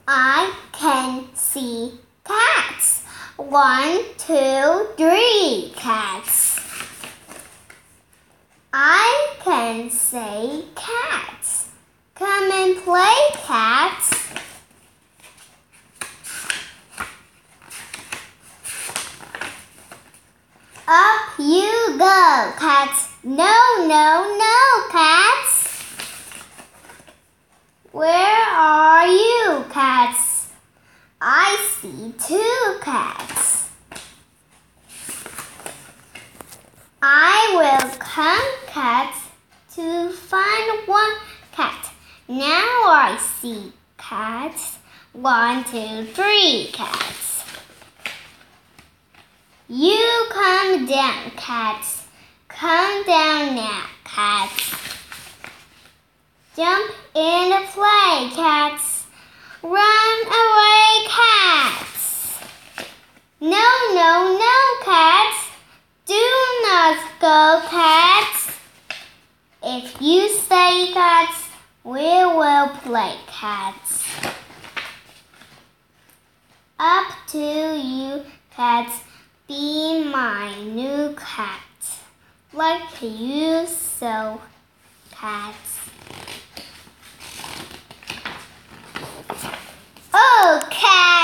I can see cats. 1, 2, 3 cats. I can say cats. Come and play, cats. Up you go, cats. No, no, no, cats. Where are you, cats? I see 2 cats. I will come, cats, to find 1 cat. Now I see cats. 1, 2, 3 cats. You come down, cats. Come down now, cats. Jump and play, cats. Run away, cats. No, no, no, cats. Do not go, cats. If you stay, cats, we will play, cats. Up to you, cats. Be my new cat. Like you so, cats. Oh, cat!